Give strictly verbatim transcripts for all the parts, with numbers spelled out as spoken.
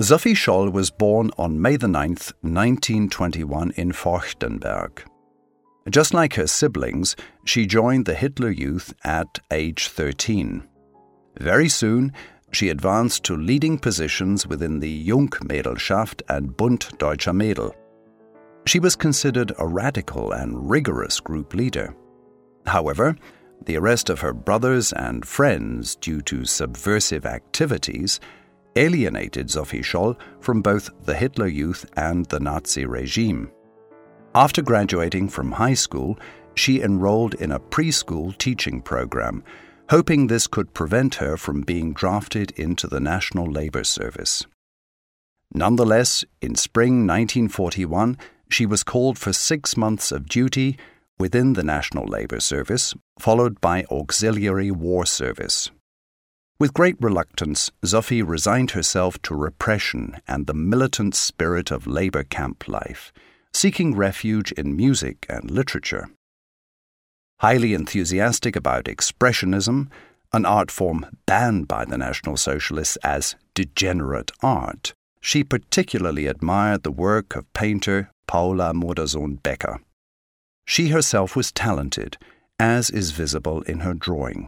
Sophie Scholl was born on May the ninth, nineteen twenty-one in Forchtenberg. Just like her siblings, she joined the Hitler Youth at age thirteen. Very soon, she advanced to leading positions within the Jungmädelschaft and Bund Deutscher Mädel. She was considered a radical and rigorous group leader. However, the arrest of her brothers and friends due to subversive activities alienated Sophie Scholl from both the Hitler Youth and the Nazi regime. After graduating from high school, she enrolled in a preschool teaching program, hoping this could prevent her from being drafted into the National Labor Service. Nonetheless, in spring nineteen forty-one, she was called for six months of duty within the National Labor Service, followed by auxiliary war service. With great reluctance, Sophie resigned herself to repression and the militant spirit of labor camp life, seeking refuge in music and literature. Highly enthusiastic about expressionism, an art form banned by the National Socialists as degenerate art, she particularly admired the work of painter Paula Modersohn-Becker. She herself was talented, as is visible in her drawing.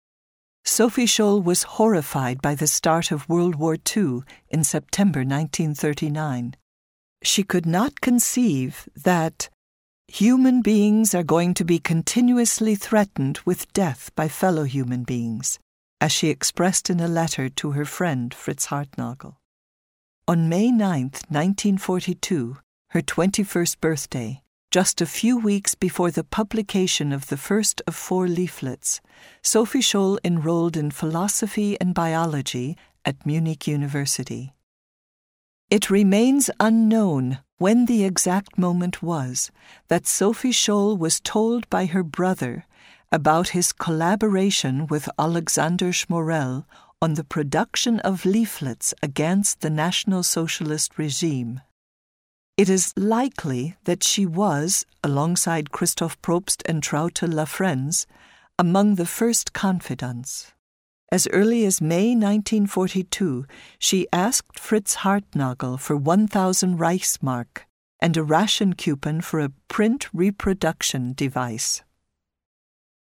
Sophie Scholl was horrified by the start of World War Two in September nineteen thirty-nine. She could not conceive that human beings are going to be continuously threatened with death by fellow human beings, as she expressed in a letter to her friend Fritz Hartnagel. On May ninth, nineteen forty-two, her twenty-first birthday, just a few weeks before the publication of the first of four leaflets, Sophie Scholl enrolled in philosophy and biology at Munich University. It remains unknown when the exact moment was that Sophie Scholl was told by her brother about his collaboration with Alexander Schmorell on the production of leaflets against the National Socialist regime. It is likely that she was, alongside Christoph Probst and Traute Lafrenz, among the first confidants. As early as May nineteen forty-two, she asked Fritz Hartnagel for one thousand Reichsmark and a ration coupon for a print reproduction device.